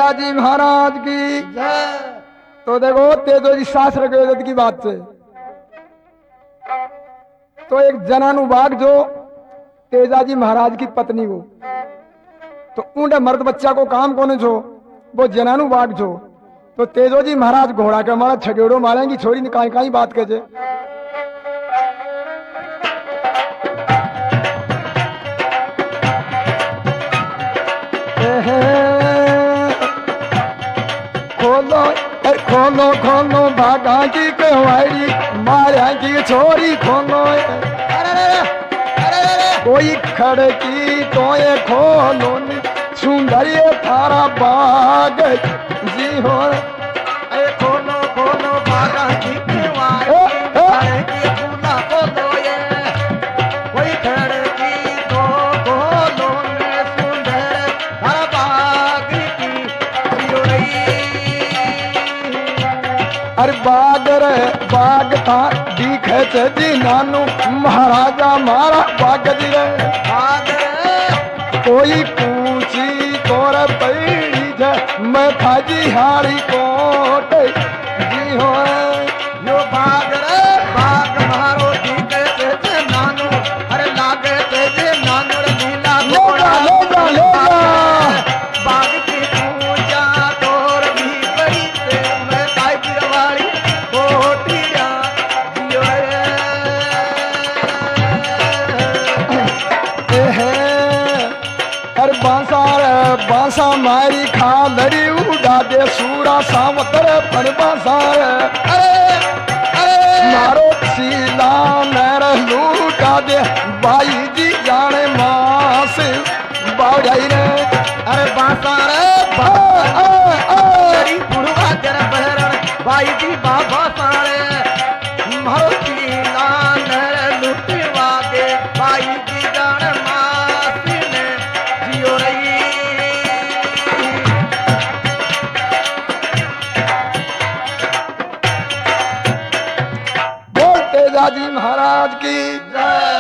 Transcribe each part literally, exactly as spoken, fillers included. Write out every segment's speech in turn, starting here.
तेजाजी महाराज की जय। तो देखो तेजो जी शास्त्र के वेद की बात से तो एक जनानुबाग जो तेजाजी महाराज की पत्नी वो तो ऊंडे मर्द बच्चा को काम कोने जो वो जनानुबाग जो तो तेजोजी महाराज घोड़ा के मारा छगेड़ो मारेंगी छोरी ने काई काई बात कहे खोलो खोलो खोलो भागा की कहवारी मारा की छोरी खोलो कोई खड़की तो ये खोलो सुंदर ये थारा बाग जी हो अरे खोलो खोलो भागा की कहवारी मारा की झूला खोलो ये कोई खड़की तो खोलो सुंदर थारा बाग की जियो रही। अरे बाग रे बाग था दिखे जी नानू महाराजा मारा बाग जी रे बाग कोई पूछी तोर पैड़ी जे मैं थाजी हारी कोट जी हो यो बाग रे बाग मारो दीके ते नानू अरे लागे ते नानू रे लीला ले जा ले जा ले जा बाग की पूजा तोर भी करी ते मैं ताई गिरवाली कोटिया जियो रे एहे अरे बांसा रे बांसा मारी खा लड़ी उड़ा दे सूरा सावतर पर बांसा रे अरे अरे मारो सीला नर लूटा दे बाई जी जाने मास बाजाई रे अरे बासा रे आ, आ, आ। तेरी बुढ़वा जर बहरण बाई दी बाबा सारे मारो सीला नर लुटवा दे बाई दी जान मासी ने जियो रही। बोल तेजाजी महाराज की जय।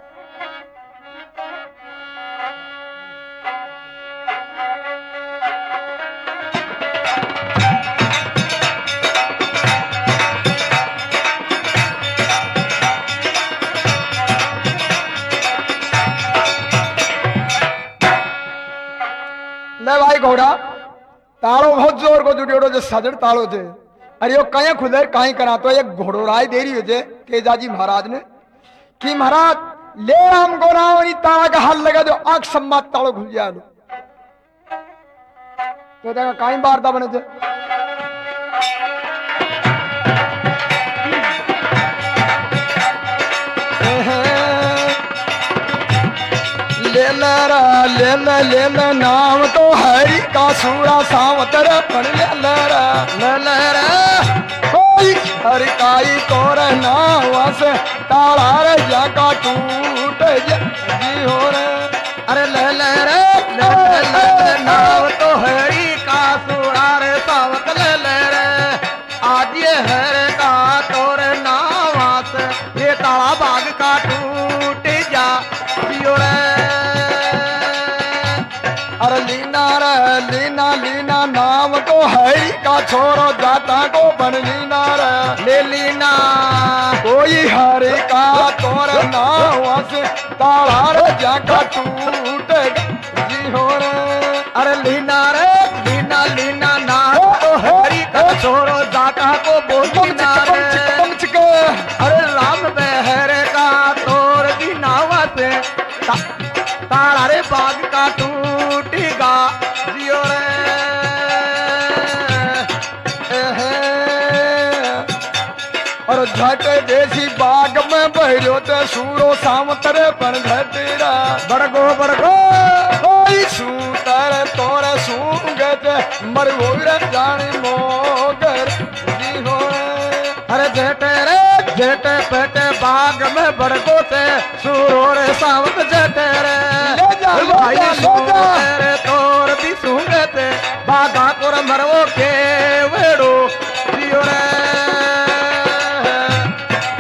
ले भाई घोड़ा तालो बहुत जोर को जुड़ियोड़ो जो सजड़ तालो थे अरे यो कहीं खुदे कहीं करा तो एक घोड़ो राय दे रही है तेजाजी महाराज ने कि महाराज ले हम गोरावनी ताला का हल लगा दो आंख सम्मात तालो खुल जाए तो देखा कहीं बारदा बने थे ले लरा ले ल ले ल नाम तो हरि का सूरा सावतर पण ले लरा ले लरा कोई हरि काई तोर नावा से ताला रे जाका टूट जी हो रे अरे ले ले रे ले ले ले नाव तो हरी का सुरा रे सावत ले ले रे आज ये हर का तोर नावा से ये ताला बाग का टूट जा जियो रे। अरे लीना रे लीना लीना नाम तो हरि का छोरो जाता को बन लीना रे ले लीना कोई हरि का तोर नावा से ताला रे जाका टूट जी हो रे अरे लीना रे लीना लीना ना तो हरी का छोरो जाता को बोली ना रे। अरे राम बहर का तोर की नावा से ता, तारा रे बाग का टूटेगा जियो रे। और झट देसी बाग में बहरो ते सूरो सावतर पर घटेरा बड़गो बड़गो कोई सूतर तोर सूंगत मरवो रे जाने मोगर जी हो अरे जेटे रे जेटे पेटे बाग में बड़गो से सूरो रे सावत जेटे रे ले जा ले भाई जा ले जा रे तोर भी सूंगते बागा कोर मरवो के वेड़ो जियो रे।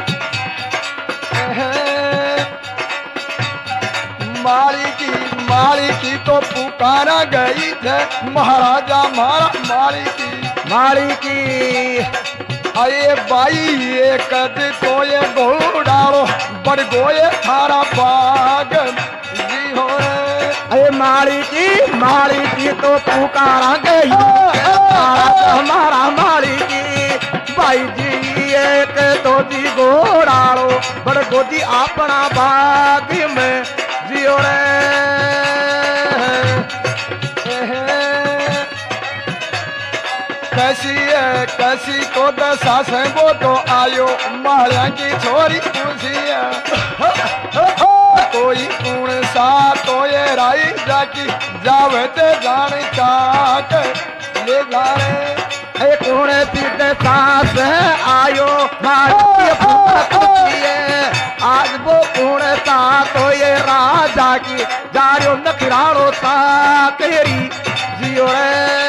मारी की मार माली की तो पुकारा गई जय महाराजा मारा माली की माली की अये बाई ये कद तो ये घोड़ालो बड़ गोये थारा बाग जी हो रे अरे माली की माली की तो पुकारा गई हमारा माली की भाई जी एक तो जी घोड़ालो बड़ गोदी अपना बाग में जियो रे कैसी है कैसी को दशा से वो तो आयो महाराज की छोरी पूछी है कोई कौन सा तो ये राई जाकी जावे ते जान चाक ले जा रे ए कौन पीते सास आयो मारी आज वो कौन सा तो ये राजा की जारियो नखराड़ो सा केरी जियो रे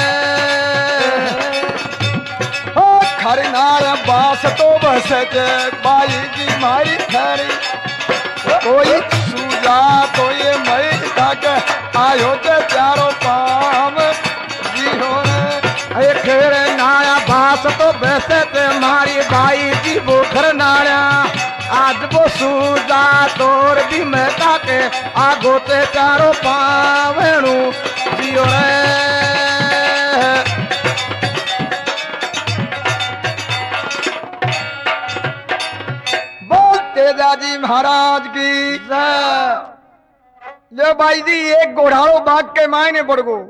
खरनार बास तो बस जे बाई जी मारी खरी कोई सूजा तो ये मई तक आयो ते प्यारो पाम जी हो रे खेर नाया बास तो बस ते मारी बाई जी वो घर नाया आज वो सूजा तोर भी मैं ताके आगो ते प्यारो पावणू जियो रे तेजाजी महाराज की जो भाई जी एक घोड़ालो बाग के मायने पड़ गो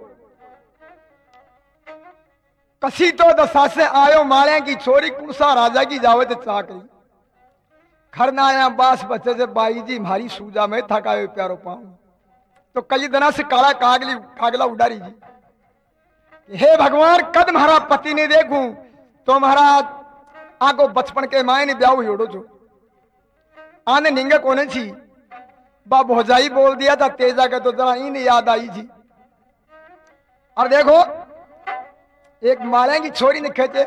कसी तो दशा से आयो माले की छोरी कुसा राजा की जावत चाकरी खरनाया बास बच्चे से बाई जी हमारी सूजा में थकावे प्यारो पाऊं तो कई दिना से काला कागली कागला उडारी जी हे भगवान कद महारा पति ने देखूं तो महाराज आगो बचपन के मायने ब्याह जोड़ो जो आने निंगे कोने छी बा भोजाई बोल दिया था तेजा के तो जरा इन याद आई थी और देखो एक माले की छोरी ने खेचे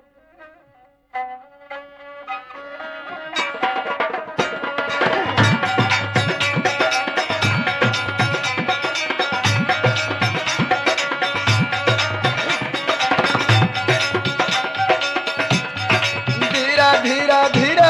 धीरा धीरा धीरा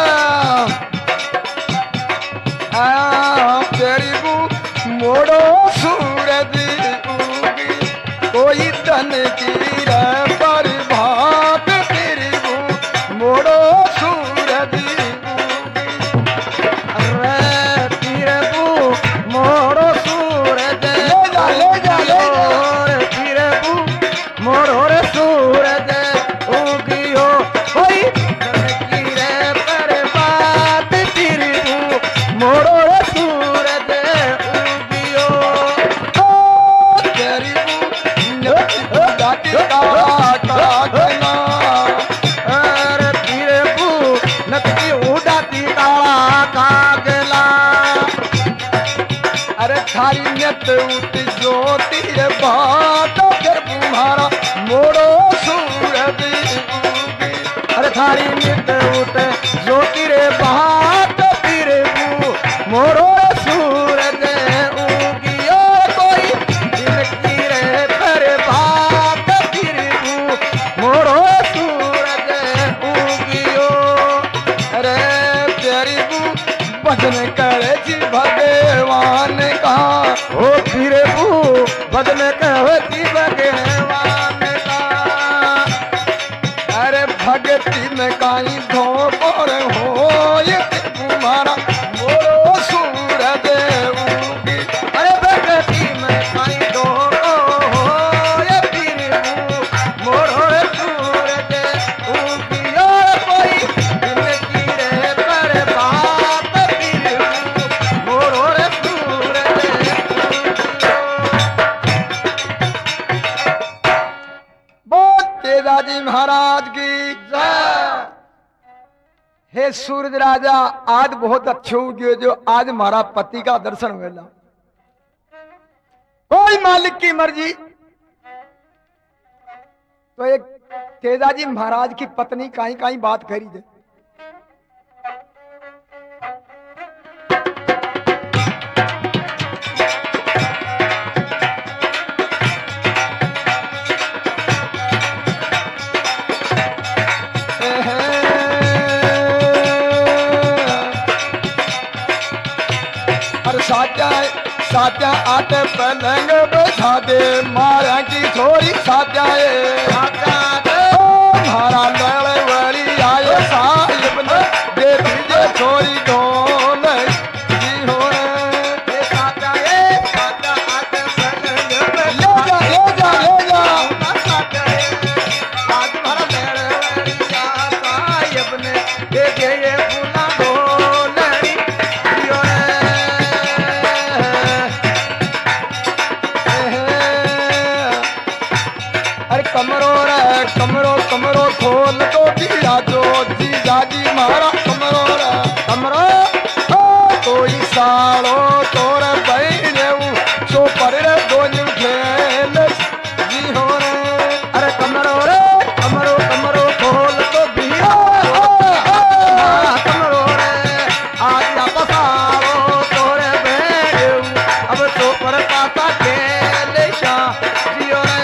तेरी बू मोड़ो सूरज उगी कोई धन की पर भात तेरी बू मोड़ो सूरज उगी अरे तेरे बू मोड़ो सूरज ले जा ले जा ले जा तेरे बू मोड़ो रे सूरज उगी हो कोई धन की रे पर भात तेरी बू मोड़ो थारी नियत उठ ज्योति बात फिर तुम्हारा मोड़ो सूरज उगी अरे थारी नियत उठ ज्योति रे बात फिर मोड़ो सूरज उगी ओ कोई दिन की रे पर बात फिर मोड़ो सूरज उगी ओ अरे प्यारी बू भजन करे जी भगवान का ओ फिर बू भजन कहती भगवान का अरे भगती में काई धोपर हो ये तुम्हारा मोरो सूरज उगी अरे भगती में काई धोपर हो ये फिर बू मोरो सूरज उगी ओ कोई दिन की रे पर बात फिर बू मोरो सूरज तेजाजी महाराज की जय। हे सूरज राजा आज बहुत अच्छे हो गए जो आज हमारा पति का दर्शन हुआ कोई मालिक की मर्जी तो एक तेजाजी महाराज की पत्नी कहीं कहीं बात करी दे सात्या सात्या आटे पलंग बैठा दे मारा की छोरी सात्या मारा लड़ वरी आए साहिब ने दे दीजिए छोरी ढोल जी हो सात्या सात्या आटे पलंग ले जा ले जा ले जा आज भरा लड़ वरी साहिब ने दे दिए फूला ढोलड़ी जियो अरे कमरो रे कमरो कमरो खोल तो दिया जो जी जाजी मारा कमरो रे कमरो ओ कोई सालो तोर बहने सो पर रे दोनों खेल जी हो रे अरे कमरो रे कमरो कमरो खोल तो दिया कमरो रे आज पसारो तोरे बेड़ू अब तो पर पाता खेल शा जियो रे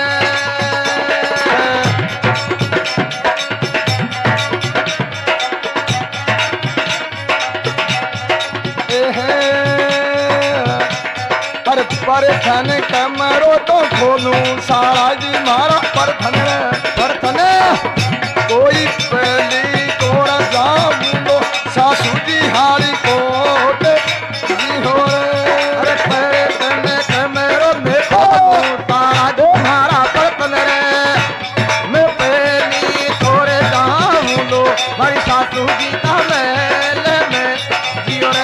पर पर थन कमरो तो खोलू सारा जी मारा पर थन पर थन कोई पहली तोड़ा जाऊंगो सासू जी हारी कोट जी हो अरे पर थन कमरो में खोलू सारा जी मारा पर थन रे मैं पहली तोरे जाऊंगो मारी सासू जी का महल में जियो रे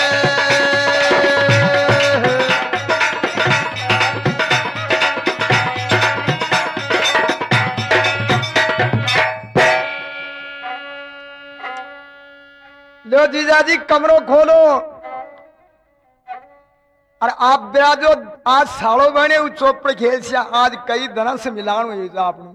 लो जीजा जी कमरो खोलो और आप ब्याजो आज सालों बने उस चौपड़ खेल से आज कई दिन से मिलान हुई आपने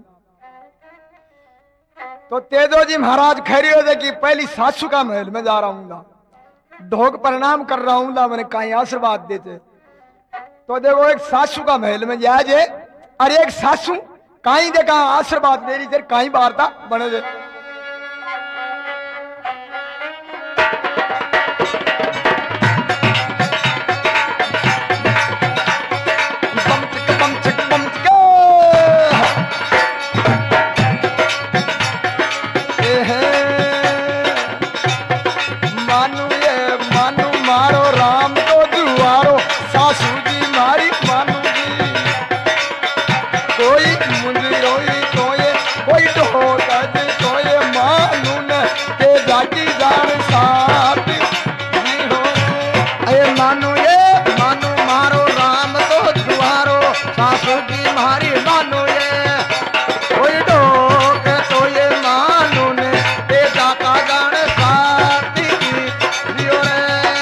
तो तेजो जी महाराज खैरी हो जाए कि पहली सासू का महल में जा रहा हूँ ढोक प्रणाम कर रहा हूँ मैंने कहीं आशीर्वाद देते तो देखो एक सासू का महल में जाए जे और एक सासू कहीं देखा आशीर्वाद दे रही फिर कहीं वार्ता बने दे मानू ये मानू मारो राम तो दुआरो सासू जी मारी मानू जी कोई मुंजी रोई तो ये कोई ढोल तो ये मानू ने के जाती जान साथ जी हो अरे मानू ये मानू मारो राम तो दुआरो सासू जी मारी मानू ये कोई ढोक तो ये मानू ने ते जाका जान साथी की जियो रे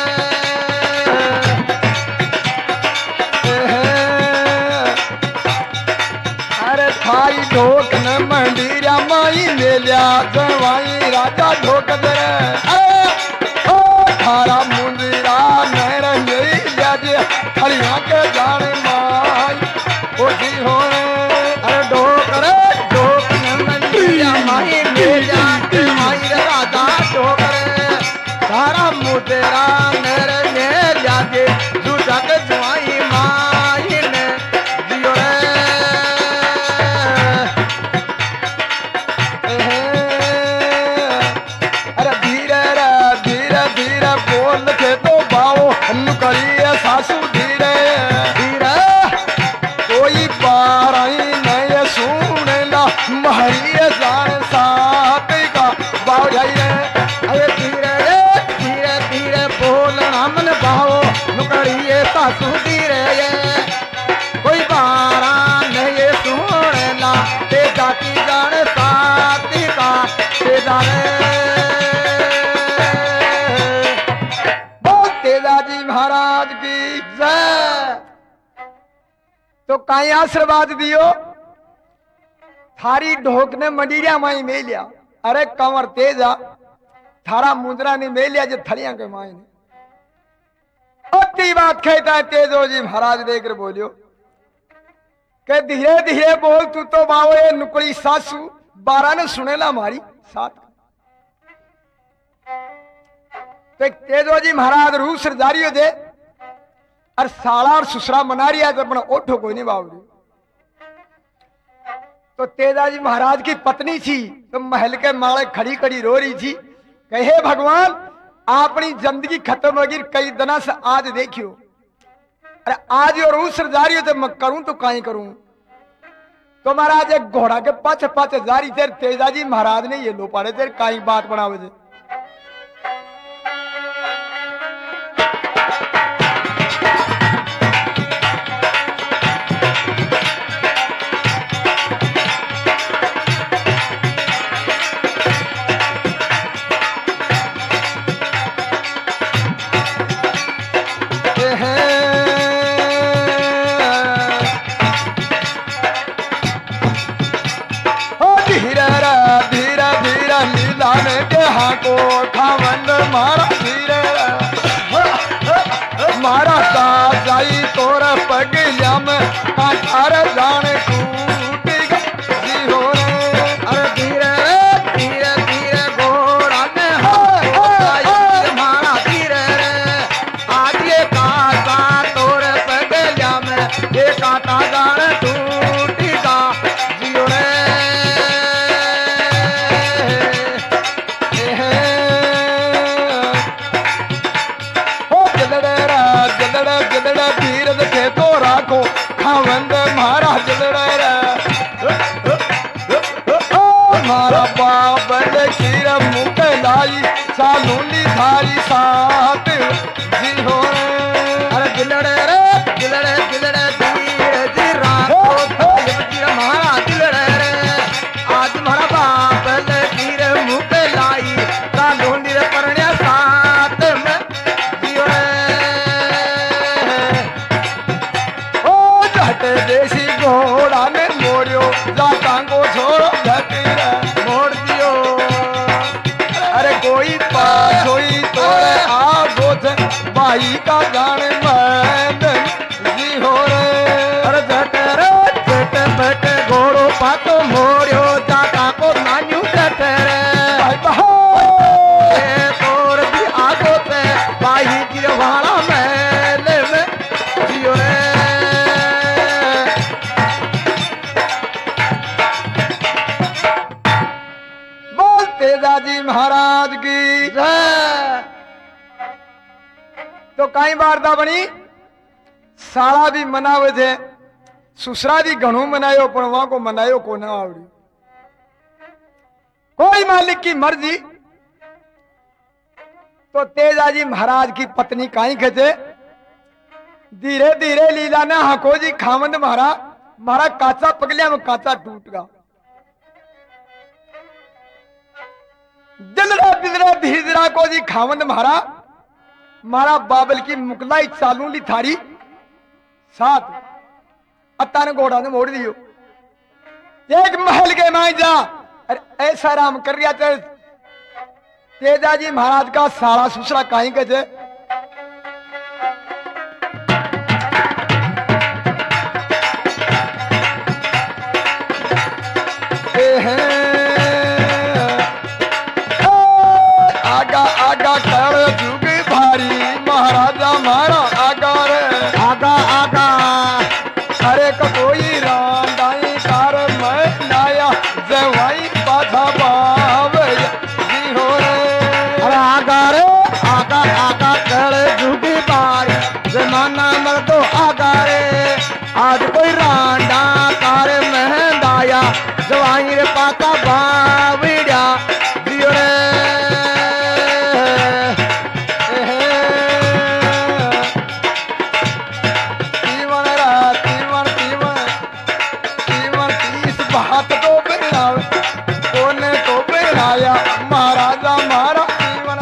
अरे थाई ढोक न मंडीरा माई ले लिया जवाई राजा ढोक दे अरे ओ थारा मुंदिरा नहर ले लिया जे खड़िया के जान माई ओ जी हो अरे ढोक रे ढोक न मंदिया माई ले जाके माई रे राजा ढोक रे तारा मुतेरा नर ने जाके जुटक जवाई माई ने जियो रे अरे धीरे रे धीरे धीरे बोल के तो बाओ नुकरिए सासू धीरे धीरे कोई बाराई नहीं सुनेला महरिए जान साथ का बाओ जाइए अरे धीरे रे धीरे धीरे बोलना मन भाओ नुकड़िए सासू धीरे ये कोई बारा नहीं सुनेला ते जाती जान साथी का ते जाने बहुत तेजाजी महाराज की जय तो कहीं आशीर्वाद दियो थारी ढोक ने मंडीरिया माई में लिया अरे कंवर तेजा थारा मुद्रा ने में लिया जो थड़िया के माई ने अति बात कहता है तेजो जी महाराज देकर बोलियो के धीरे धीरे बोल तू तो बाओ ये नुकड़ी सासू बारह ने सुनेला हमारी साथ तो तेजो जी महाराज रूस जारी दे और साला और ससुरा मना रही है तो अपना ओठो कोई नहीं बाबू। तो तेजाजी महाराज की पत्नी थी तो महल के माले खड़ी खड़ी रो रही थी, कहे भगवान अपनी जिंदगी खत्म होगी कई दिनों से आज देखियो, अरे आज और उस जा रही हो तो मैं करूं तो कहीं करूं। तो महाराज एक घोड़ा के पाछे पाछे जा रही थे, तेजाजी महाराज ने ये लो पाड़े थे कहीं बात बनावे थे। को खावंद मारा धीरे मारा सा जाई तोर पगलिया में कांठार जान टूट गई हो रे। अरे धीरे धीरे धीरे घोड़ा ने हाय मारा धीरे रे, आज ये कांटा तोर पगलिया में ये कांटा जान टूट गा जियो रे। खावंद मारा जलड़ा मारा बाबल खीर मुख लाई सालूनी थारी साथ जी हो रे। अरे दिलड़े रे दिलड़े दिलड़े धीरे धीरा मारा दिलड़े रे, आज मारा बाबल खीर मुख लाई सालूनी परण्या साथ में जियो रे। देसी घोड़ा ने मोड़ियो जाता को छोड़ो झटीरा मोड़ दियो। अरे कोई पास होई तोरे आगो थे भाई का जान मंद जी हो रे। अरे झट रे झट बट घोड़ो पातो मोड़ियो जाता को नान्यू झट रे भाई बहा तोर भी आगो थे भाई गिरवाड़ा मेले में जियो रे। तेजाजी महाराज की जय। तो कई वार्ता बनी, साला भी मनावे थे ससुरा भी घणो मनायो पर वहां को मनायो को ना आवड़ी। कोई मालिक की मर्जी। तो तेजाजी महाराज की पत्नी कहीं कहते धीरे धीरे लीला ना हको जी खामंद मारा मारा काचा पगलिया में काचा टूट गया। दिलरा बिजरा धीरा को जी खावंद मारा मारा बाबल की मुकलाई चालू ली थारी साथ अत्ता ने घोड़ा ने मोड़ दियो। एक महल के माई जा, अरे ऐसा राम कर रिया थे तेजाजी महाराज का सारा ससुरा कहीं के थे। आगा आगा कर जुग भारी महाराजा मारा आगा रे आगा आगा। अरे कोई रांडाई कार मैं नाया जवाई बाधा बाव जी हो रे। अरे आगा रे आगा आगा कर जुग भारी जमाना मर तो आगा रे, आज कोई रांडा कार महंदाया जवाई रे पाता बावड़िया जियो रे। महाराजा मारा जीवन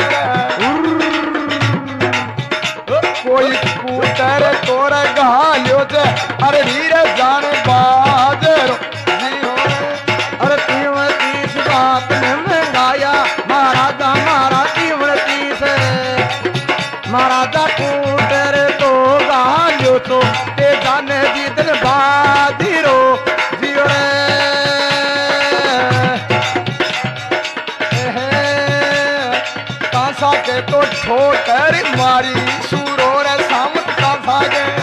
कोई कूटर तोर घालियो थे अरे वीर जान बाजरो जी हो। अरे तीवन तीस बात में मंगाया महाराजा मारा तीवन तीस महाराजा कूटर तो घालियो तो ते जाने जीतन बाधिरो जियो रे। कासा के तो ठोकर मारी सूरो रे सामत कासा के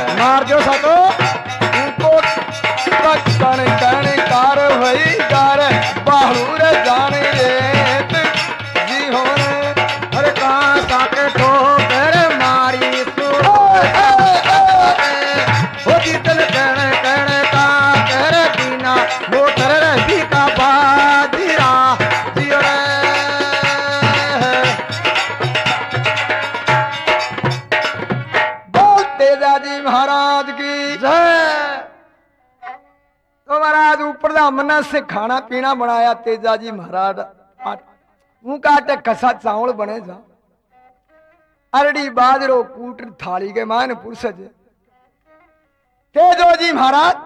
तेजाजी महाराज की जय। तो महाराज ऊपर दा मना से खाना पीना बनाया तेजाजी महाराज मुंह काटे कसा चावल बने जा अरड़ी बाजरो कूट थाली के मान पुरुष तेजोजी महाराज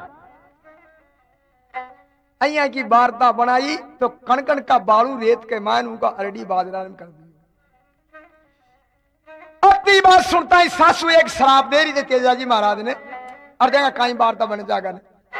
अया की वार्ता बनाई तो कणकण का बालू रेत के मान उनका अरड़ी बाजरा कर दिया। अपनी बात सुनता ही सासू एक शराब दे रही थी तेजाजी महाराज ने और देखा कहीं वार्ता बन जाकर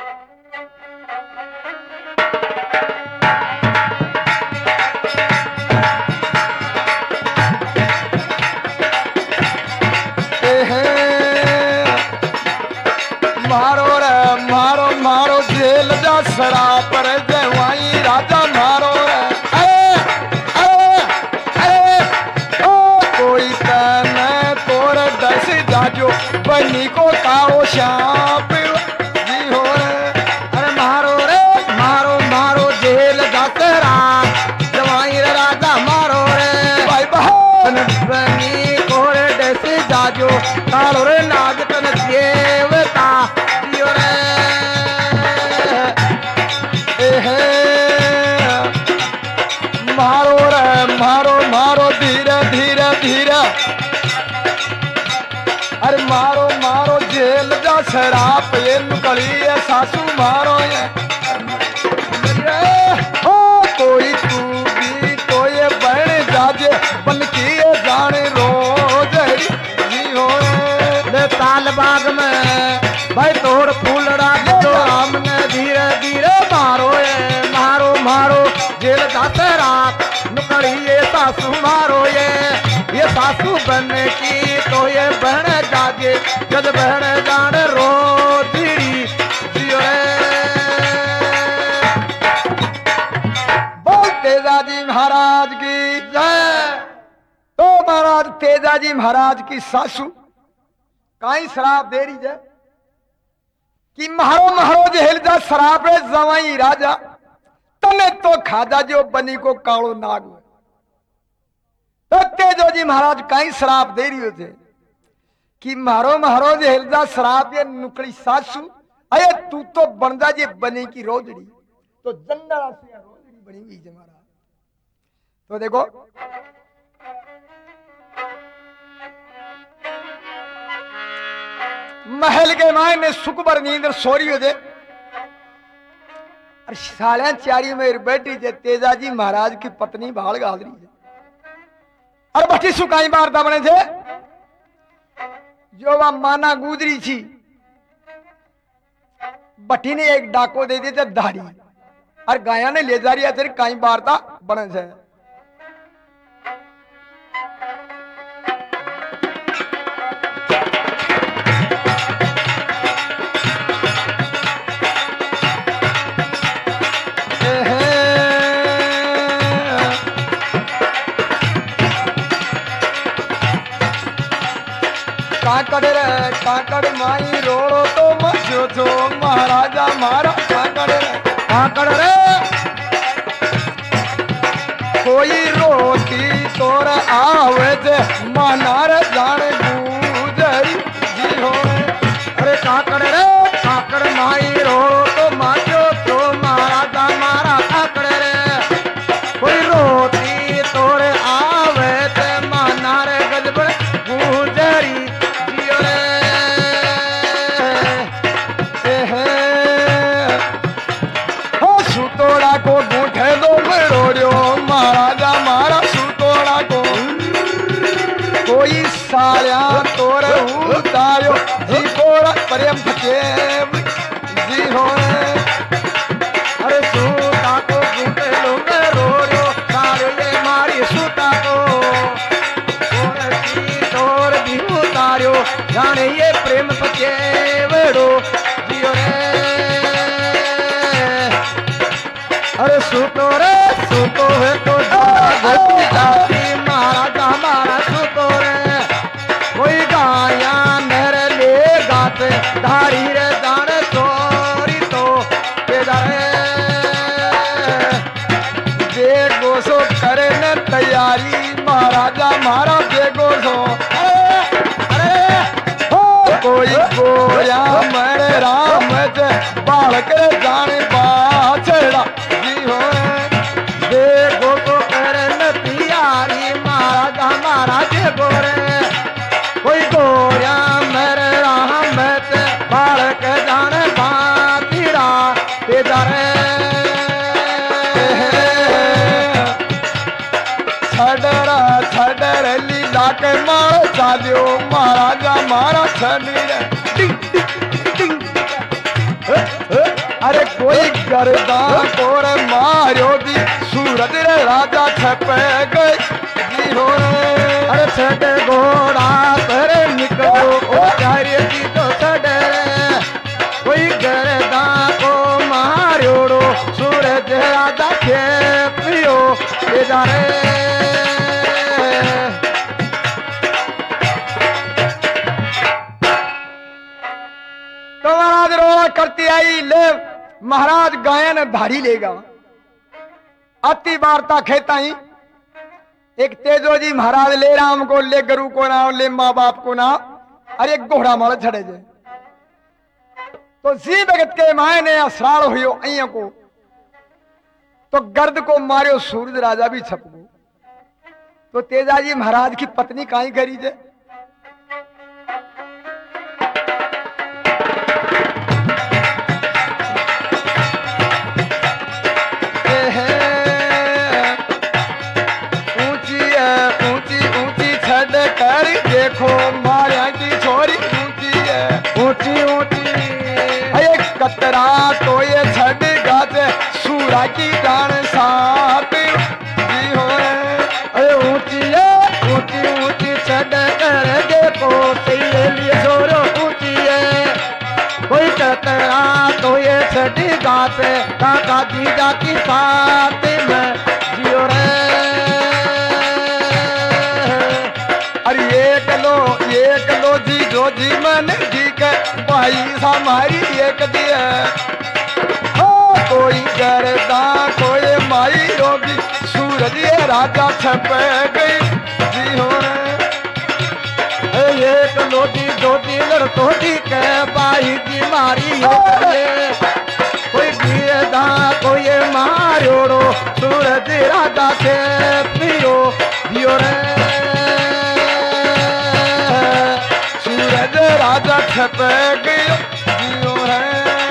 मारो रे मारो मारो जेल जा शराब पर जवाई राजा मारो रे अरे अरे अरे ओ कोई तन तोर दस जाजो बनी को काओ शाप जी हो रे अरे मारो रे मारो मारो जेल जा शराब जवाई राजा मारो रे भाई बहन बनी को दस जाजो कालो रे नाग तन देवता मारो रे मारो मारो धीरे धीरे धीरे अरे मारो मारो जेल जा शराब ये निकली है सासू मारो ये ओ कोई तू भी तो ये बहन जाजे बन की जाने रोज जी हो ले ताल बाग में भाई तोड़ फूल राज तो हमने धीरे धीरे मारो ये मारो मारो जेल जाते रात नुकड़ी ये सासू मारो ये ये सासू बनने की तो ये बहन जागे जब बहन जान रो धीरी जियो बोल तेजाजी महाराज की जय। तो महाराज तेजाजी महाराज की सासू काई शराब दे रही है कि महारो महारो जेल जा शराब रे जवाई राजा तने तो खाजा जो बनी को कालो नाग तो तेजोजी महाराज कहीं शराब दे रही होते कि मारो महारो जेल जा शराब ये नुकड़ी सासू अये तू तो बन जा जे बनी की रोजड़ी तो जंडा से रोजड़ी बनी हुई है महाराज। तो देखो महल के मायने सुखबर नींद सोरी हो दे और सालियां चारी में बैठी जे तेजाजी महाराज की पत्नी भाल गादरी है और बठी सुकाई वार्ता बने थे जो वह माना गुजरी थी बठी ने एक डाको दे दिया धारी और गाया ने ले जा रही है तेरी कई वार्ता बने थे। काकड़ रे काकड़ माई रोड़ो तो मचो जो महाराजा मारा काकड़ रे काकड़ रे कोई रोटी तोर आवे जे मनार जान गुजरी जी हो अरे काकड़ रे काकड़ माई रोड़ो तो मचो जो महाराजा मारा काकड़ रे कोई रोटी तोर आवे जे मनार गजबड़ गुजरी सुतोड़ा को गूठे दो मरोड़ियो महाराजा मारा सुतोड़ा को कोई सालिया तोर उतायो जी कोड़ा प्रेम फकेब जी हो अरे सूता को गूठे दो मरोड़ियो साले मारी सूता को तोर भी उतारियो जाने ये प्रेम फकेबड़ो जियो अरे सुतो रे सुतो है तो जाती महाराजा हमारा सुतो रे कोई गाया मेरे ले गाते धारी रे जाने चोरी तो बेगो सो करे न तैयारी महाराजा हमारा बेगो सो अरे अरे हो कोई बालक रे जाने बाछड़ा जी हो देखो तो करन प्यारी महाराज महाराज गोरे कोई गोरिया मेरे राम ते बालक जाने बातीरा ते जाने छडरा छडर लीला के मार चालियो महाराजा मारा छनी रे अरे कोई गर्दा कोर मारो दी सूरज रे राजा छप गए जी हो अरे छठ घोड़ा पर निकलो ओ चारे की तो छड़ कोई गर्दा को मारोड़ो सूरज राजा के पियो ये जाने तो महाराज रोड़ा करती आई ले महाराज गायन धारी लेगा अति वार्ता खेताई एक तेजो जी महाराज ले राम को ले गुरु को नाम ले माँ बाप को नाम अरे एक घोड़ा मार छड़े जे तो जी भगत के माए ने असरार हुयो अइया को तो गर्द को मारियो सूरज राजा भी छप गो तो तेजाजी महाराज की पत्नी काई करी जे देखो माया की छोरी ऊंची है ऊंची ऊंची अरे कतरा तो ये छड़ गाते सूरा की जान साथ जी हो अरे ऊंची है ऊंची ऊंची छड़ कर देखो तेरे लिए छोरो ऊंची है कोई कतरा तो ये छड़ गाते काका जीजा की साथ में जियो रे अरे एक लो एक लो जी जो जी मन जी के भाई हमारी एक दिया हो कोई करता कोई माई रोगी सूरज ये राजा छप गई जी हो एक लोटी दो दिलर तोटी के भाई की मारी कोई गिरदा कोई मारोड़ो सूरज राजा से पियो पियो रे राजा छप गयो जियो है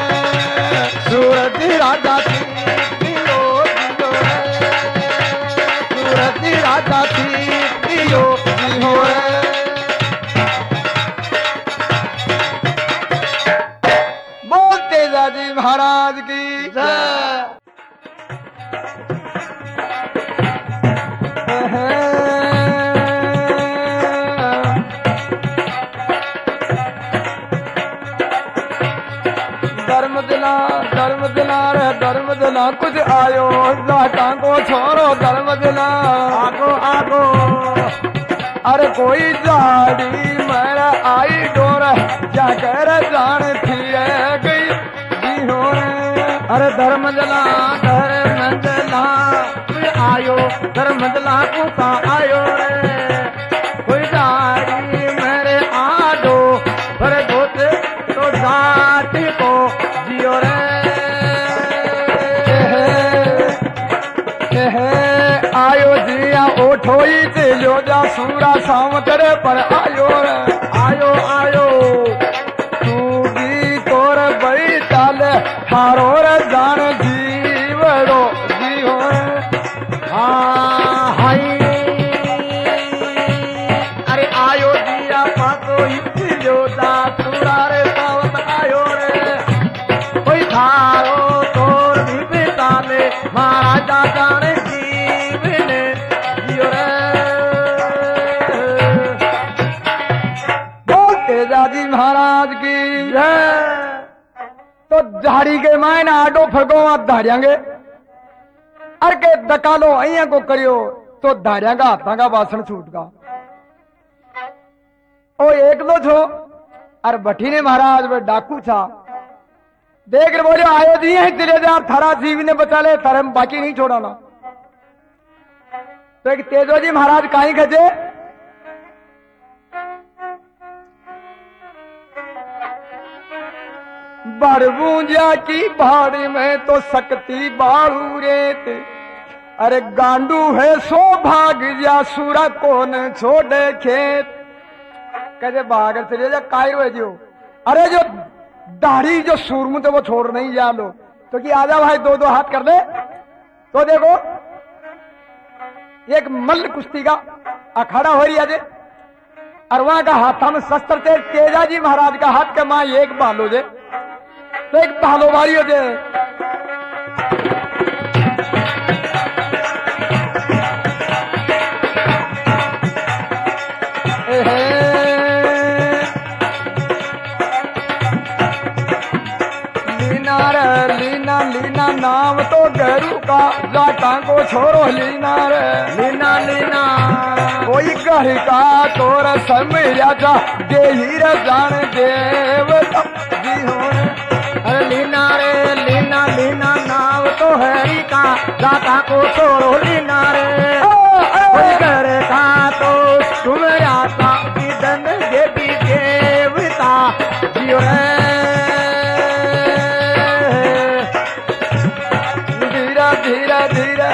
सूरज राजा थी पियो पियो है सूरज राजा थी पियो पियो है बोलते जाजी महाराज की जय धर्म दिला धर्म दिला रे धर्म दिला कुछ आयो जाटा को छोरो धर्म दिला आगो आगो अरे कोई झाड़ी मेरा आई डोर जाकर जान थी गई जी हो अरे धर्म जला धर्म जला आयो धर्म जला कुसा आयो रे कोई झाड़ी मेरे आडो पर गोते तो जाति को जियो रे आयो जिया ओठोई चलो जा सूरा सावतर पर आयो रे आयो आयो तू भी तोर बड़ी ताल हारो रे जान जीवड़ो जी हो हाँ हाई अरे आयो जिया पातो ही चलो जा सूरा रे सावत आयो रे कोई थारो तोर भी बेताले महाराजा जाने जीवने जियो रे बोलते जाजी महाराज की जय तो झाड़ी के मायने आडो फगो धारियांगे अर के दकालो अइया को करियो तो धारियांगा हाथा का बासन छूट का ओ एक दो छो अर बठी ने महाराज वे डाकू था देख रहे बोले आयो जी है तेरे जा थारा जीव ने बचा ले थारे बाकी नहीं छोड़ा ना तो एक तेजो जी महाराज काई खजे बड़बूंजा की भाड़ी में तो सकती बाड़ू रेत, अरे गांडू है सो भाग जा सूरा कौन छोड़े खेत। कहते भाग चले जा कायर जो, अरे जो दाढ़ी जो सूरमू तो वो छोड़ नहीं जा लो, तो कि आजा भाई दो दो हाथ कर ले। तो देखो एक मल्ल कुश्ती का अखाड़ा हो रही है, अरवा का हाथा में शस्त्र थे, तेजा जी महाराज का हाथ के मां एक बालो जे, तो एक बालो बारी हो जे। लीना रे लीना लीना नाम तो गरू का, जाटा को छोड़ो लीना रे लीना लीना। कोई घर का तोर समझा जा दे हीरा जान देवता जी हो। अरे लीना रे लीना लीना नाम तो हरि का, जाटा को छोड़ो लीना रे। कोई घर का तो तुम आता धन देवी देवता जियो रे। धीरा धीरा धीरा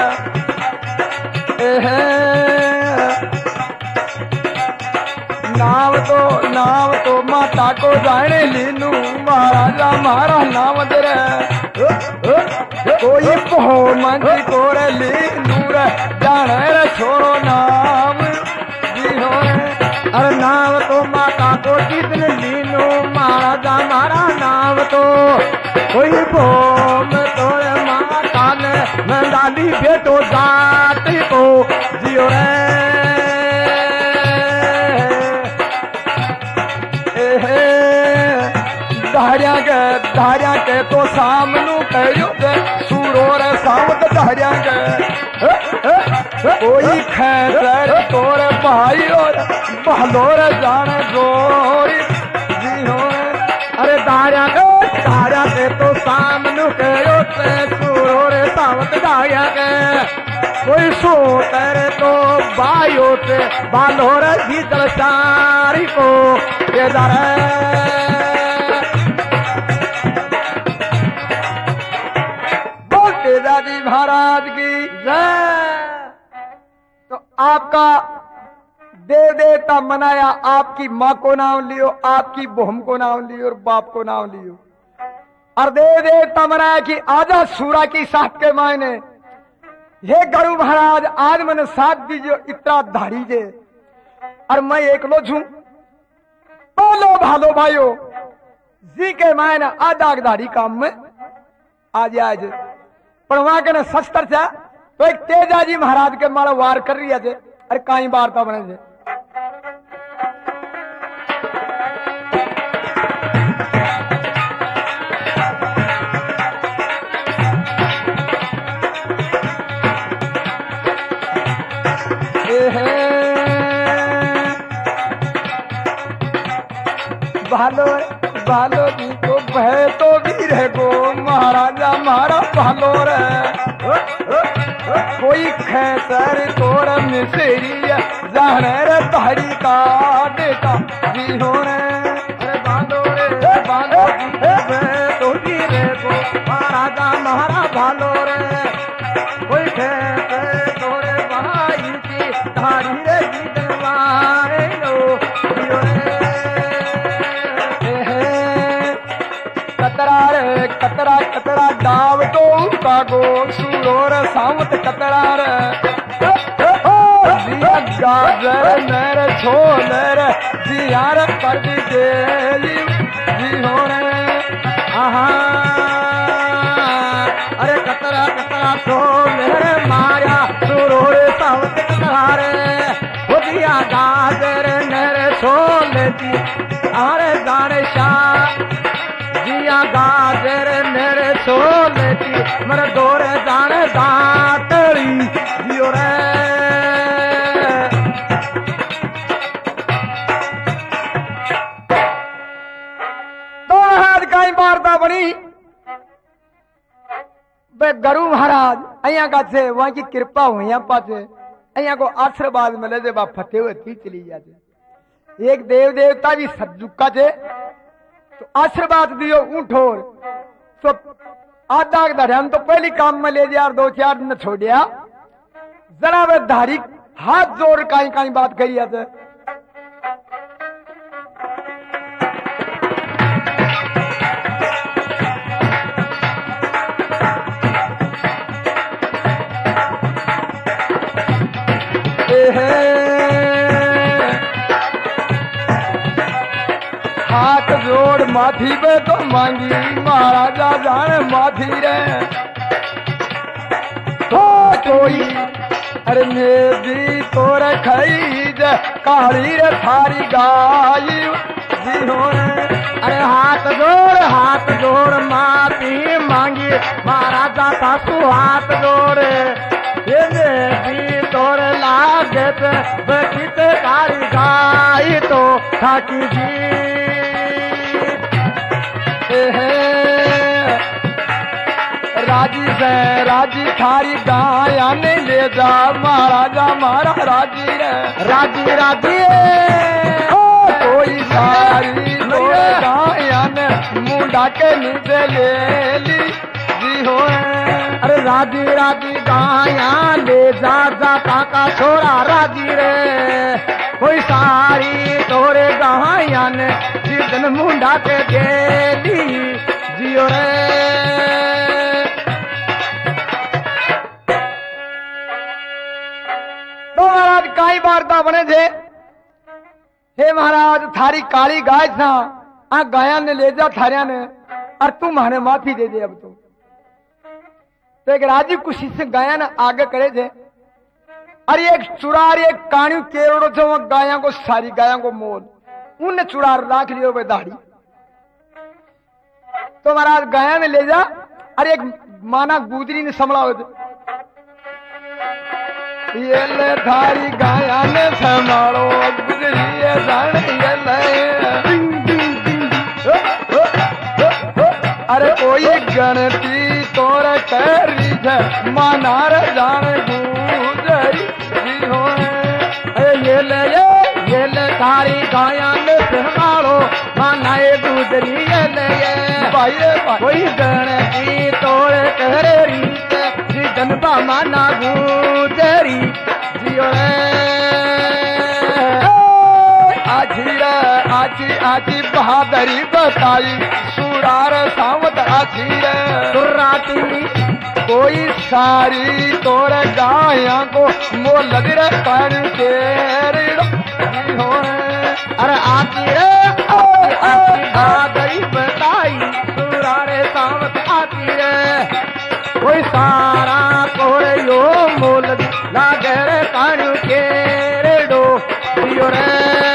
नाम तो नाम तो माता को जाने लीनू, महाराजा मारा नाम दे। कोई पहो मंजी को रे लीनू रे, जाने रे छोड़ो नाम जी हो। अरे नाम तो माता को जितने लीनो, महाराजा मारा नाम तो कोई भोम तोरे माता ने नंदाली बेटो जात को जियो रे। धारिया के धारिया के तो सामनू कहो दे, सूरो रे सावत धारिया के। कोई खैर तोर भाई और बहलोर जान जोरी जी हो। अरे धारिया के धारिया के तो सामनू कहो दे, सूरो रे सावत धारिया के। कोई सोतर तो बायो से बालोर भीतर चारी को ये तेजाजी महाराज की जय। तो आपका देव देवता मनाया, आपकी माँ को नाम लियो, आपकी बहन को नाम लियो और बाप को नाम लियो। और देव देवता मनाया कि आजा सूरा की साथ के मायने, हे गरु महाराज आज मैंने साथ दीजिए इतना धारी जे, और मैं एकलो छू। बोलो भालो भाइयों जी के मायने आजा धारी काम में आज आज। पर वहां के शस्त्र था तो एक तेजाजी महाराज के मारो वार कर रही है। अरे कई वार्ता बने थे। भालो भालो जी को भय तो वीर है गो, महाराजा मारा भालो रे। कोई खैसर तोर मिसरी जाने रे तारी का बेटा जी हो रे। अरे भालो रे भालो जी भय तो वीर है गो, महाराजा मारा भालो रे। कोई खैसर तोरे भाई की धारी रे जीतवारे लो जियो रे। कतरा रे कतरा कतरा डाव तो कागो, सूरो रे सावत कतरा रे। जिया गाजर नर छोले रे, जिया रे कर दी देली जी हो रे। आहा अरे कतरा कतरा तो मेरे माया, सूरो रे सावत कतरा रे। हो जिया गाजर नर छोले जी, अरे गाने शाह जिया गाजर मेरे छोले जी, मेरे दोरे जाने दातरी जियो रे। दो हाथ कई वार्ता बनी। बे गरु महाराज अया का छे वहां की कृपा हुई पासे, अया को आशीर्वाद मिले जे बा फतेह होती चली जाते। एक देव देवता भी सज्जुका छे, तो आशीर्वाद दियो ऊठोर तो आधा धर्म तो पहली काम में ले दिया दो चार दिन छोड़िया जरा वे धारी हाथ जोड़ काई काई बात कही है हाथ जोड़ माथी पे तो मांगी महाराजा जाने माथी रे तो कोई अरे मेरी तोर खरीद काली रे थारी गाई जी हो अरे हाथ जोड़ हाथ जोड़ माफी मांगी महाराजा सासू हाथ जोड़ ये मेरी तोर लागे बचित काली गाई तो थाकी जी राजी से राजी थारी गाया ने ले जा महाराजा मारा राजी रे राजी राजी कोई सारी गाया ने मुंडा के नीचे ले ली जी हो अरे राजी राजी गाया ले जा जा काका छोरा राजी रे कोई सारी तोरे गाया ने जितन मुंडा के दे दी जियो रे तो महाराज काई वार्ता बने थे हे महाराज थारी काली गाय था आ गाया ने ले जा थारिया ने और तू माने माफी दे दे अब तू तो एक राजी खुशी से गाया ने आगे करे थे अरे एक चुरार एक काणी केरोड़ो थे वो गाया को सारी गाया को मोल उनने चुरार राख लियो वे दाढ़ी तो महाराज गाया ने ले जा अरे एक माना गुदरी ने संभला हुए ये ले थारी गाया ने संभालो गुजरी ये जाने ये ले अरे कोई गणती तोर करी है मानार जाने गुजरी जी हो अरे ये ले ये ये ले थारी गाया ने संभालो मानाए गुजरी ये ले ये भाई कोई गणती तोर करी जनबा माना गुजरी जियो आजी रे आजी आजी बहादुरी बताई सुरार सावत आजी रे सुराती कोई सारी तोर गाया को मोल रे कर तेरे हो अरे आती रे आती आती बहादुरी बताई सुरारे सावत आती रे कोई सारा कोरे यो मोल लागर कानू के रेडो दियो रे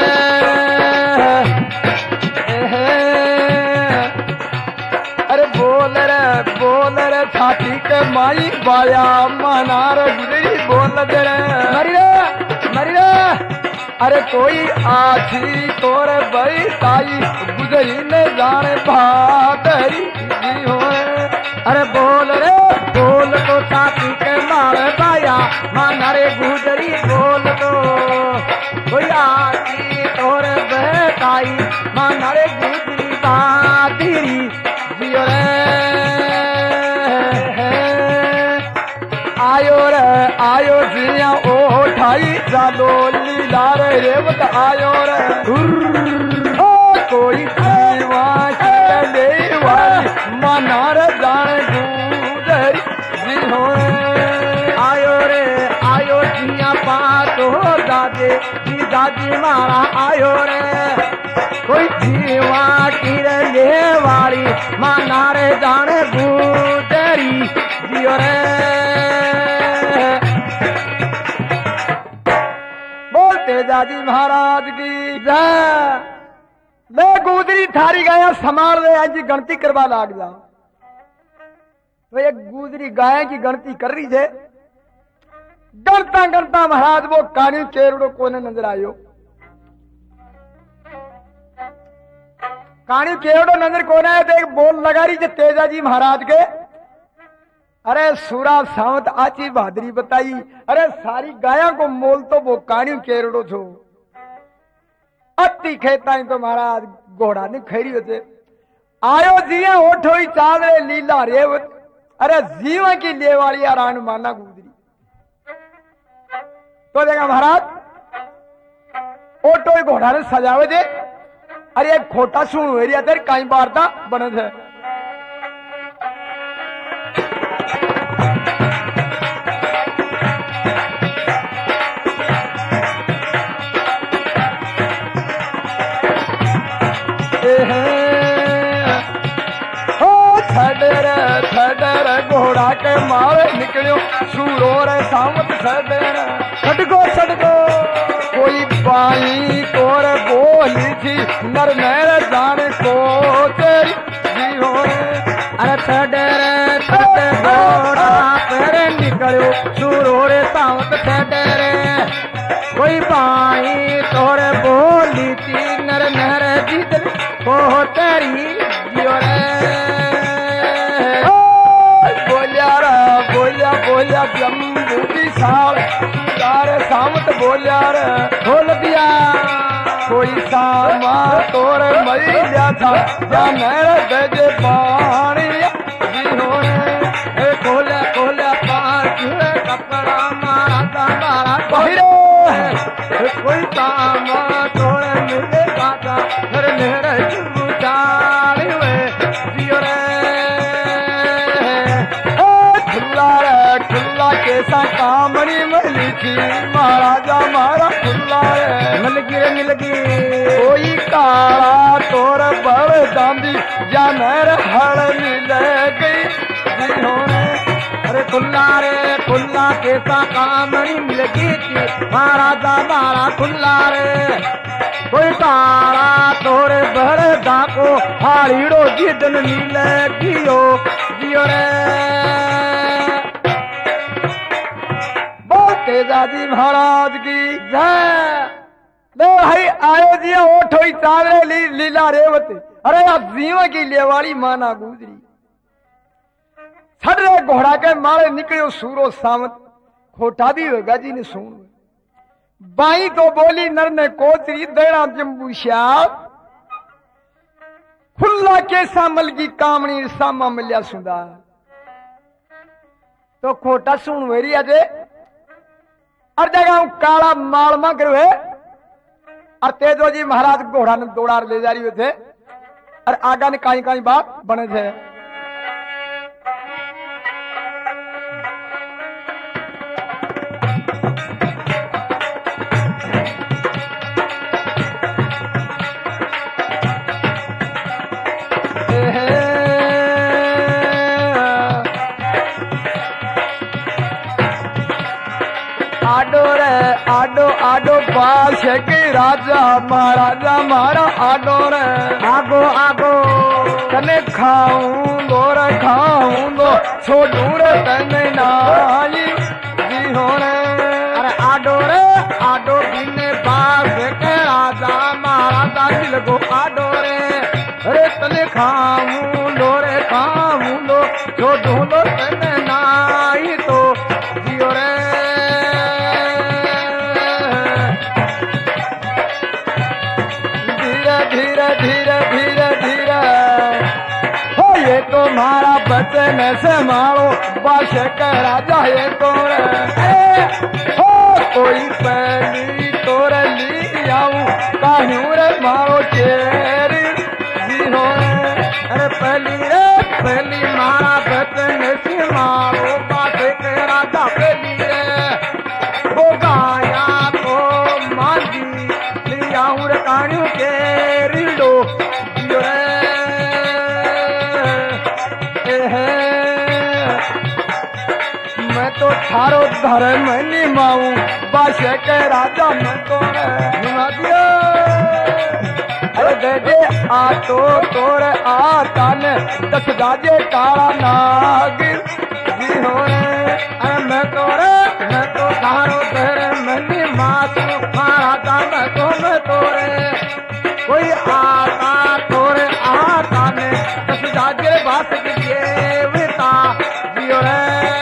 अरे बोल रे बोल रे छाती के माई बाया मनार गुजरी बोल दे रे मरी रे मरी रे अरे कोई आछी तोरे बई ताई गुजरी ने जाने भादरी जी हो अरे बोल रे बोल तो छाती के मार बाया मानारे गुजरी बोल तो कोई आती तोर बहताई मानारे गुजरी बातीरी जियो रे आयो रे आयो जिया ओ ठाई जालो लीला रे रेवत आयो रे ओ कोई जीवा चले वाली मनार जाने गुजरी जी हो आयो रे आयो जिया पातो दादे जी दादी मारा आयो रे कोई जीवा कीर ले वाली मानारे जाने गुजरी जियो रे बोलते दादी महाराज की जय मैं गुजरी थारी गाया संभाल रहे आज गणती करवा लाग जा तो एक गुजरी गाय की गणती कर रही थे गणता गणता महाराज वो कानी केरड़ो कोने नजर आयो कानी केरड़ो नजर कोने आए तो एक बोल लगा रही थे तेजाजी महाराज के अरे सूरा सावत आची बहादुरी बताई अरे सारी गाया को मोल तो वो कानी केरड़ो छो अति खेता तो महाराज घोड़ा ने खैरी होते आयो जिया ओठोई चादरे लीला रेवत अरे जीवा की लेवाली रान माना गुजरी। तो देखा महाराज ओटो घोड़ा ने सजावे दे अरे एक खोटा सुन वेरिया तेरे कई वार्ता बने थे। घोड़ा के मारे निकलियो सूरो रे सामत सदर छटको छटको कोई बाई तोर बोली थी नर मेरे जाने को तेरी जीवो अरे छडर छट घोड़ा तेरे निकलियो सूरो रे सामत सदर कोई बाई तोर बोली थी नर मेरे जीत को तेरी जीवो रे बोलिया बोलिया जम्बू की साल तारे सामत बोलिया रे खोल दिया कोई सामा तोर मरी लिया था या मेरे बेजे पानी जी खोलिया खोलिया पाँच कपड़ा मारा था मारा कोई सामा तोर मिले था फिर मेरे जम्बू चाली हुए जियो रे खुल्ला कैसा कामड़ी मिली थी महाराजा मारा खुल्ला मिलगी रे मिलगी कोई काला तोर बड़ दांदी या मेरे हड़ मिल गई अरे खुल्ला रे खुल्ला कैसा कामड़ी मिलगी थी महाराजा मारा खुल्ला रे कोई काला तोर बड़ दाको हाड़ीड़ो जिदन मिल गियो जियो रे तेजाजी महाराज की जय। ले भाई आयो जी ओठोई चादरे ली, लीला रेवत अरे आप जीवा की लेवाली माना गुजरी छड़े घोड़ा के मारे निकलियो सूरो सामत खोटा भी होगा जी ने सुन बाई तो बोली नर ने कोचरी देना जम्बू श्याल खुल्ला के सामल की कामणी सामा मिलिया सुंदा तो खोटा सुन वेरी अजे और जगह काला मालमा करो और तेजो जी महाराज घोड़ा ने दौड़ा ले जा रही थे और आगा ने कहीं कहीं बात बने थे। आडो रे आडो आडो बादश के राजा महाराजा मारा आडो रे आगो आगो तने खाऊं दो रे खाऊं दो छोड़ू रे तने नाई जी हो रे अरे आडो रे आडो बिने बादश के राजा महाराजा दिल को आडो रे अरे तने खाऊं दो रे खाऊं दो छोड़ू दो तने नाई तो जियो रे धीरे धीरे धीरे धीरे हो ये तुम्हारा बचन से मारो बाश का राजा ये तोरे हो कोई पहली तोरे ली आऊं कान्हू रे मारो चेरी जी हो अरे पहली रे पहली मारा बचन से मारो बाश का राजा पहली रे वो गाया तो मांगी ली आऊं रे कान्हू के मैं तो थारो धर्म निमाऊं बाश के राजा मैं तो निमा दिया अरे दे दे आ तो तोर आता ने दस गाजे काला नाग जी हो अरे मैं तो रे मैं तो थारो धर्म निमाऊं महाराजा मैं तो मैं तो रे कोई आता तोरे आता ने दस गाजे बास के देवता जियो रे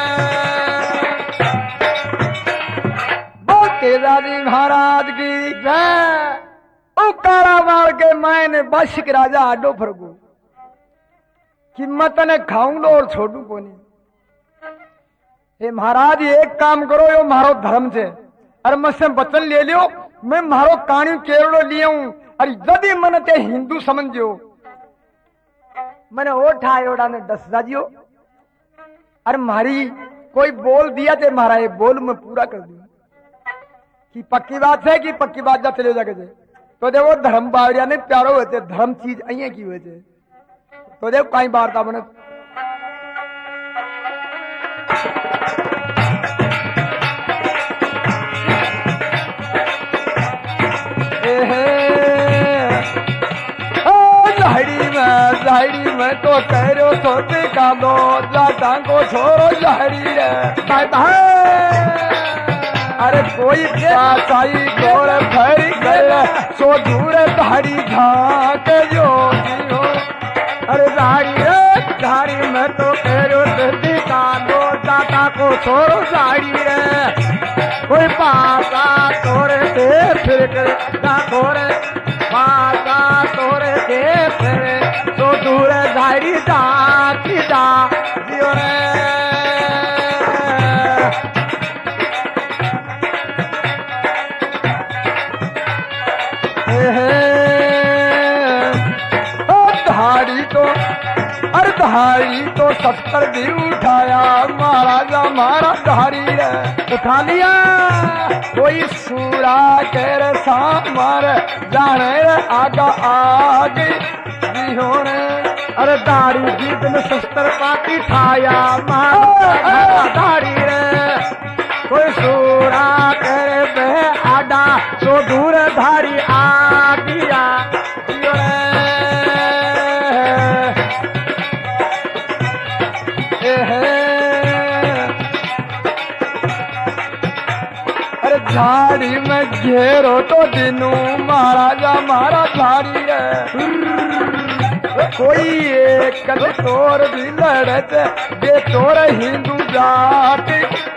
तेजाजी महाराज की जय। ओ कारावाल के मैंने बशिक राजा आडो फरगो कीमत ने खाऊं लो और छोड़ू कोनी। हे महाराज एक काम करो, यो मारो धर्म से अरे मुझसे वचन ले लियो, मैं मारो काणी केरलो लिए हूं अरे यदि मन ते हिंदू समझो मैंने ओठा ओढ़ा ने दस जाजियो अरे मारी कोई बोल दिया थे मारा ये बोल मैं पूरा कर दूं कि पक्की बात है कि पक्की बात जा चले जाके तो देखो धर्म बावरिया ने प्यारो हुए थे धर्म चीज अहिया की हुए थे तो देखो कई वार्ता बने लाड़ी में तो कह रो सोते का दो जाता को छोड़ो लाड़ी रे अरे कोई साई गोर भरी गए सो दूर धाड़ी झाक जो जियो अरे लाड़ी रे झाड़ी में तो कह रो सोते का दो जाता को छोड़ो लाड़ी रे कोई पासा तोरे से फिर कर तोरे पासा तोरे से फिर तो दूर धारी जाती जा जियो रे धारी तो अरे धारी तो सत्तर भी उठाया महाराजा मारा धारी रे उठा लिया कोई सूरा कर सामर जाने आगा आगे अरे दाढ़ी जीत में शस्त्र पाती ठाया मारा दाढ़ी रे कोई सूरा करे बे आडा तो दूर धारी आ गया अरे झाड़ी में घेरो तो दिनू महाराजा मारा झाड़ी रे कोई एक तोर भी लड़त जे तोर हिंदू जाट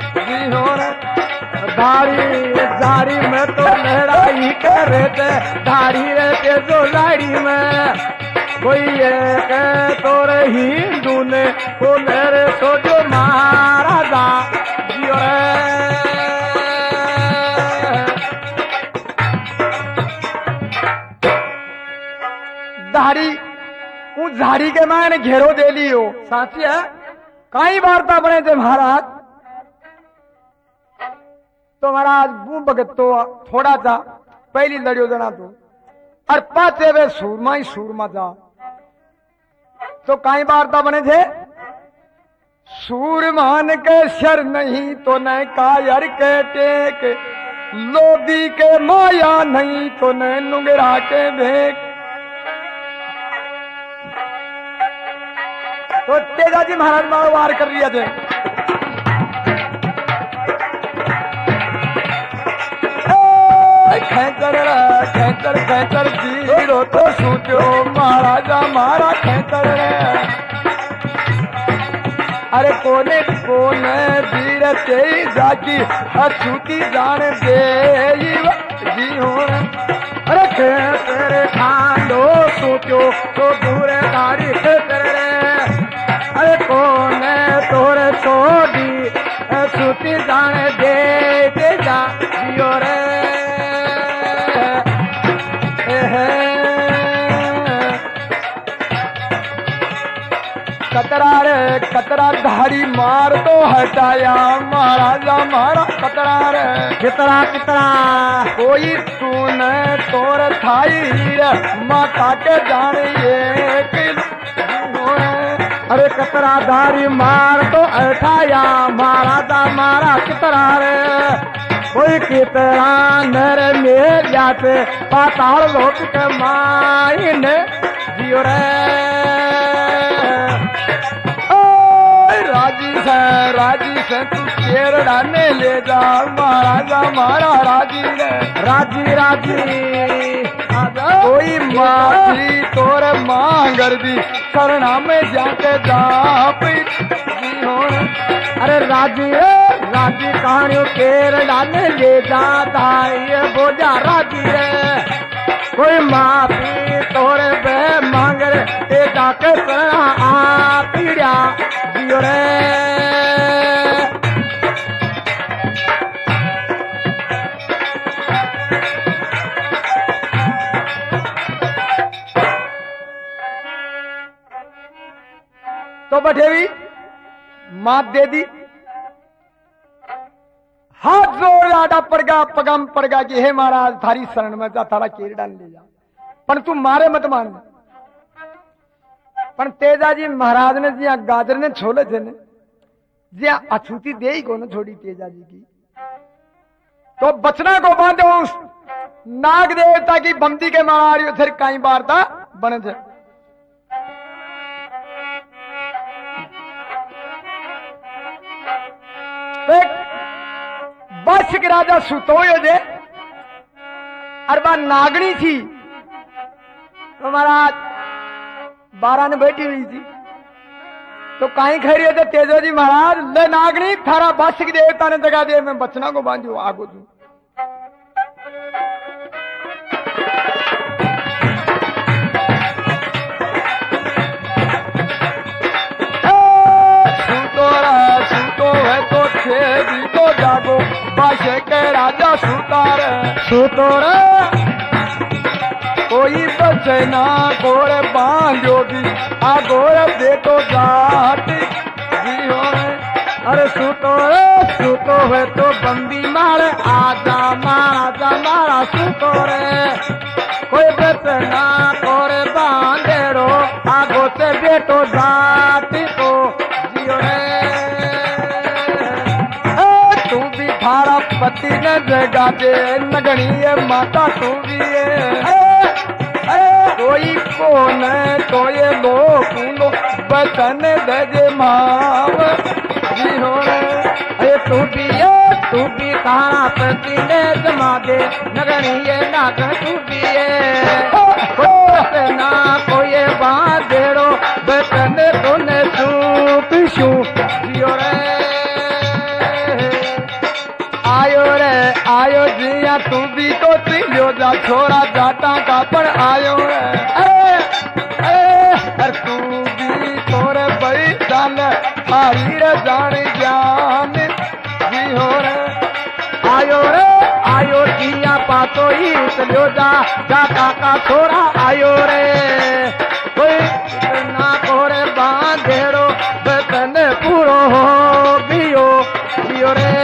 दाढ़ी दाढ़ी में तो लड़ाई करे थे दाढ़ी रहते जो लाड़ी में कोई एक तोर हिंदू ने को मेरे तो जो महाराजा जियो दाढ़ी उस झाड़ी के मायने घेरो दे लियो साथी है कई वार्ता बने थे महाराज तो महाराज बू भगत तो थोड़ा सा पहली लड़ियो जना तो और पाते वे सूरमा ही सूरमा जा तो कई वार्ता बने थे सूरमान के शर नहीं तो न कायर के टेक लोदी के माया नहीं तो न नुंगरा के भेक तो तेजाजी महाराज मारो वार कर लिया थे खेचर खेचर खेचर जीरो तो सूचो महाराजा मारा खेचर अरे कोने कोने वीर ते जाकी अछूती जान दे जी हो अरे खेचर खांडो सूचो तो दूर तारी खेचर अरे कोने तोरे छोड़ी सूती जान दे के जा जियो रे कतरा रे कतरा धाड़ी मार तो हटाया महाराजा मारा कतरा रे कितरा कितरा कोई तूने तोर थाई रे माता के जाने ये अरे कतरा धारी मार तो हटाया महाराजा मारा कितरा रे कोई कितरा नर में जाते पाताल लोक के माइन जियो रे राजी से राजी से तू केरड़ा ने ले जा महाराजा मारा राजी रे राजी राजी कोई माफी तोर मांगर दी करना में जाके जाप अरे राजी राजी कहानियों केरड़ा ने ले जाता ये बोझा राजी रे कोई माफी तोरे बे मांगर ते जाके करना आ जियो रे तो बठेवी मात दे दी, हाथ जोड़ लाडा पड़गा पगम पड़गा कि हे महाराज थारी शरण में जा, थारा केर डाल ले जा, पर तू मारे मत मान। पर तेजाजी महाराज ने जिया गाजर ने छोले थे ने जिया अछूती दे ही को न छोड़ी तेजाजी की, तो बचना को बांधो उस नाग देवता की बंदी के मारियो फिर कई बार था बन जाए। बस के राजा सुतोयो जे अरबा नागनी थी तो महाराज बारह ने बैठी हुई थी, तो कहीं खड़ी थे तेजो जी महाराज ले नागनी थारा बस की देवता ने जगह दे, मैं बचना को बांधू आगो तू। भी तो जागो बाशे के राजा सुतार सुतोर कोई बचे ना गोरे बांधो भी आ गोरे दे तो जाट जियो अरे सुतोर सुतो है तो बंदी मारे आजा मारा जा मारा सुतोर कोई बचे ना गोरे बांधे रो आगो से दे तो जाट तो जियो रे थारा पति ने जगा दे नगणी माता तू भी कोई कौन तो ये लो कूलो बचन दे माव जी हो अरे तू भी तू भी थारा पति ने जमा दे नगणी नागन तू भी ना कोई बाधेरो बचन तूने सूप शू जियो रे आयो रे आयो जिया तू भी तो तिलियो जा छोरा जाटा का पर आयो रे अरे अरे तू भी तोरे बड़ी जान हारी रे जान जान जी हो रे आयो रे आयो जिया पातो ही तिलियो जा जाटा का छोरा आयो रे कोई ना कोरे बांधेरो बतन पूरो हो बियो बियो रे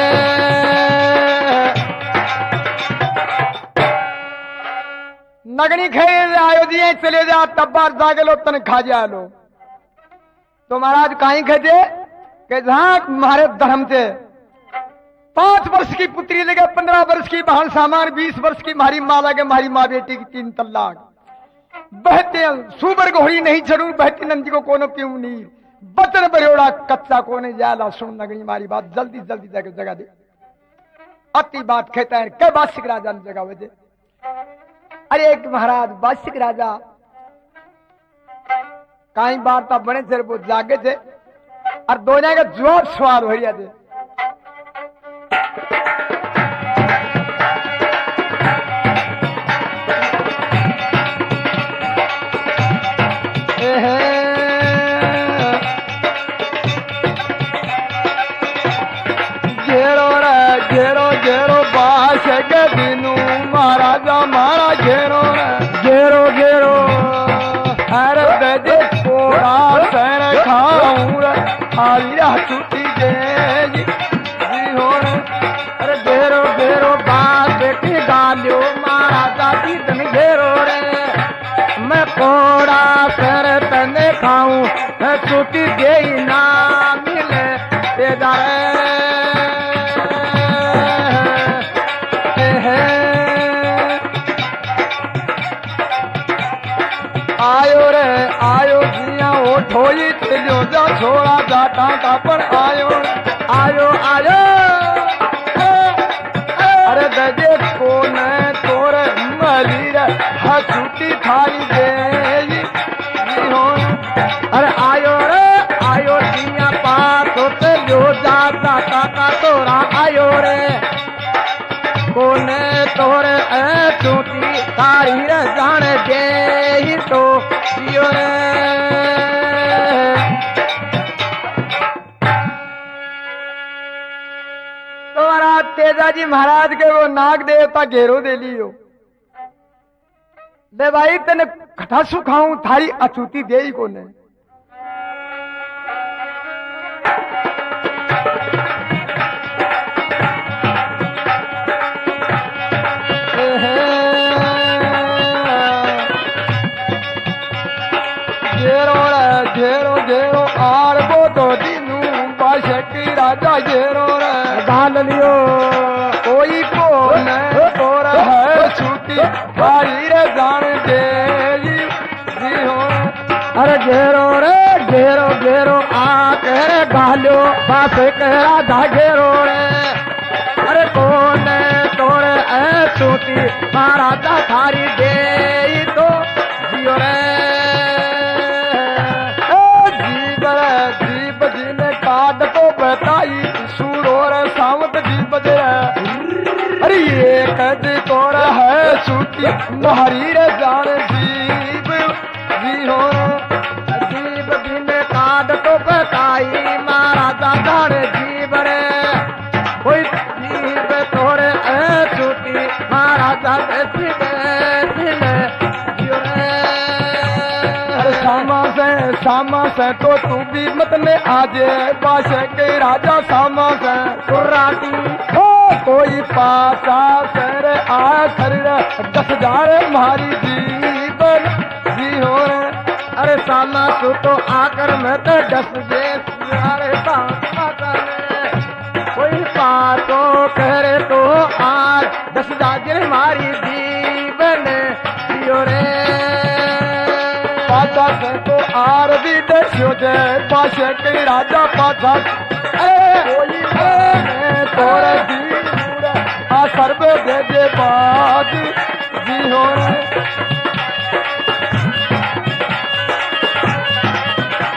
नगनी खेल आयो दिए चले जा तब बार जागे लो तन खा जा लो। तो महाराज कहीं खेजे के जहां हमारे धर्म से पांच वर्ष की पुत्री लगे पंद्रह वर्ष की बहन सामान बीस वर्ष की मारी माँ लगे मारी माँ बेटी की तीन तलाक बहते सुबर घोड़ी नहीं चढ़ू बहती नंदी को कोनो पीऊ नीर बचन बरोड़ा कच्चा कोने जाला सुन नगनी मारी बात जल्दी जल्दी जाके जगह दे अति बात कहता है के बादशिक राजा ने जगह वजह अरे एक महाराज बादशिक राजा कई बार तो बने थे वो जागे थे और दो का जवाब सवाल हो रहा थे घेरो रे घेरो घेरो बादशिक दिनू महाराजा मारा घेरो घेरो घेरो हर बजे कोड़ा सर खाऊं हालिया छुट्टी दे जी हो अरे घेरो घेरो बात बेटी गालियो महाराजा की तन घेरो रे मैं कोड़ा सर तने खाऊं छुट्टी दे ना मिले तेजा आयो रे आयो जिया ओ ठोई चलियो जा छोड़ा जाटा का पर आयो आयो आयो अरे दजे कोन तोरे मली रे हछुटी थारी दे हो अरे आयो रे आयो जिया पास चलियो जा जाटा का तोरा आयो रे कोने तोरे ए छुटी थारी रे जान दे ही तो जियो रे तेजा जी महाराज के वो नाग देवता घेरो दे लियो ले भाई तेने खटा सुखाऊं थारी अछूती दे ही कोने घेरो रे घेरो घेरो आर वो तो दीनू बाशकी राजा घेरो रे गाल लियो कोई को न तोर है छूटी भाई रे जान दे जी हो अरे घेरो रे घेरो घेरो आ करे गालो बास के राजा घेरो रे अरे कौन तोर है छूटी महाराजा थारी दे तो जियो रे काट को बताई सूरोर सावत जी बजे अरे ये कद तोर है सूती महरी रे जान जीव जी हो जीव दिन काट को बताई महाराजा जान जीव रे कोई जीव तोर है सूती महाराजा सामा से सामा से तो तू भी मत में आजे बादशाह के राजा सामा से कुर्राटी हो कोई पासा सर आ कर दस हजार मारी जीवन जी हो अरे सामा तू तो आकर मैं तो दस जे अरे कोई पासो करे तो आज दस हजार मारी जीवन जियो रे पाचा से तो आर भी दस्यो जय पाशे के राजा पाचा कोई तोरे दी आ सर्व दे दे बाज जी हो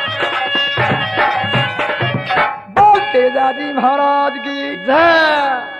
बोल तेजा जी महाराज की जय।